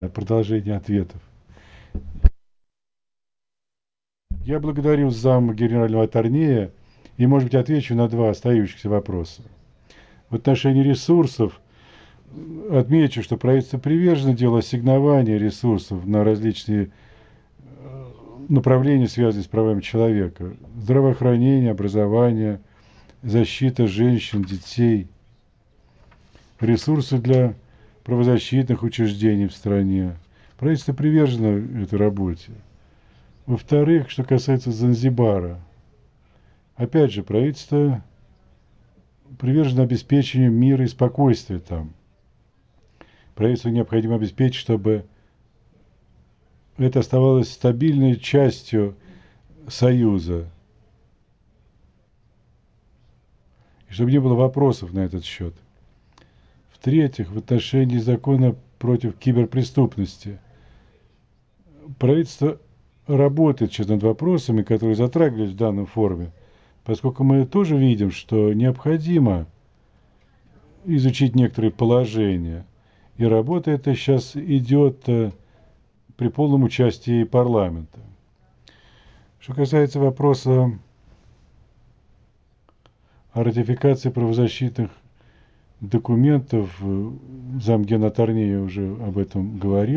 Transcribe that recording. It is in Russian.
Продолжение ответов. Я благодарю зам генерального атторнея и, может быть, отвечу на два остающихся вопроса. В отношении ресурсов отмечу, что правительство привержено делу ассигнования ресурсов на различные направления, связанные с правами человека. Здравоохранение, образование, защита женщин, детей, ресурсы для правозащитных учреждений в стране. Правительство привержено этой работе. Во-вторых, что касается Занзибара, опять же, правительство привержено обеспечению мира и спокойствия там. Правительству необходимо обеспечить, чтобы это оставалось стабильной частью Союза, и чтобы не было вопросов на этот счет. В-третьих, в отношении закона против киберпреступности. Правительство работает сейчас над вопросами, которые затрагивались в данном форуме, поскольку мы тоже видим, что необходимо изучить некоторые положения. И работа эта сейчас идет при полном участии парламента. Что касается вопроса о ратификации правозащитных документов, замгенатторнея уже об этом говорил.